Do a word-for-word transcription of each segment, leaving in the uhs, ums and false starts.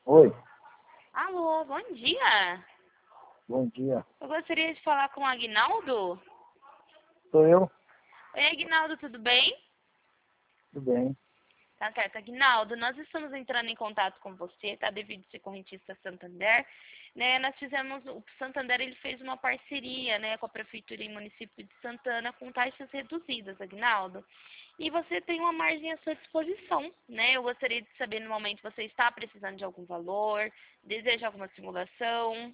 Oi, Alô, bom dia. bom dia. Eu gostaria de falar com o Aguinaldo. Sou eu? Oi, Aguinaldo, tudo bem? Tudo bem. Tá certo, Aguinaldo, nós estamos entrando em contato com você, tá? Devido ser correntista Santander, né? Nós fizemos, o Santander, ele fez uma parceria, né, com a Prefeitura e Município de Santana com taxas reduzidas, Aguinaldo. E você tem uma margem à sua disposição, né? Eu gostaria de saber, no momento, você está precisando de algum valor, deseja alguma simulação?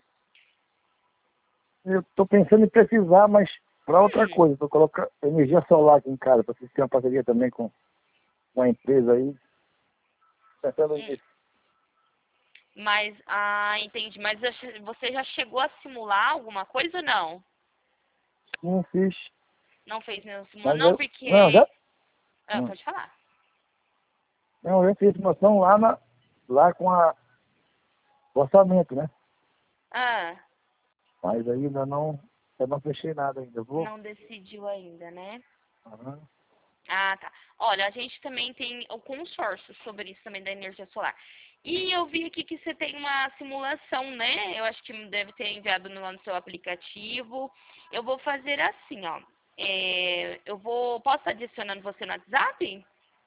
Eu estou pensando em precisar, mas para outra Hum, coisa, para colocar energia solar aqui em casa, para vocês terem uma parceria também com uma empresa aí. Pensando hum. nisso. Mas, ah, entendi. Mas já che- você já chegou a simular alguma coisa ou não? Não fiz. Não fez nenhum simulação? Mas Não, eu. Não, porque... já. Ah, Hum. pode falar. Não, eu já fiz simulação lá, na, lá com a o orçamento, né? Ah, Mas ainda não. Eu não fechei nada ainda. Eu vou. não decidiu ainda, né? Aham. Ah, tá. Olha, a gente também tem o consórcio sobre isso também da energia solar. E eu vi aqui que você tem uma simulação, né? Eu acho que deve ter enviado no, lá no seu aplicativo. Eu vou fazer assim, ó. É, eu vou... Posso estar adicionando você no WhatsApp?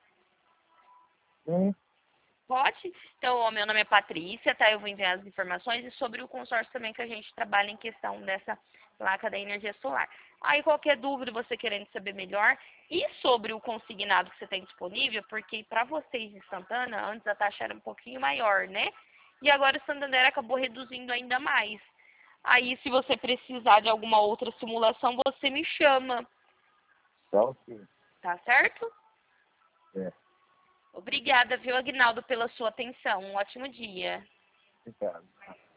Sim, Pode? Então, ó, meu nome é Patrícia, tá? Eu vou enviar as informações e sobre o consórcio também que a gente trabalha em questão dessa placa da energia solar. Aí, qualquer dúvida, você querendo saber melhor, e sobre o consignado que você tem disponível, porque para vocês em Santana, antes a taxa era um pouquinho maior, né? E agora o Santander acabou reduzindo ainda mais. Aí, se você precisar de alguma outra simulação, você me chama, tá ok. tá certo? É, Obrigada, viu, Aguinaldo, pela sua atenção. Um ótimo dia. obrigado.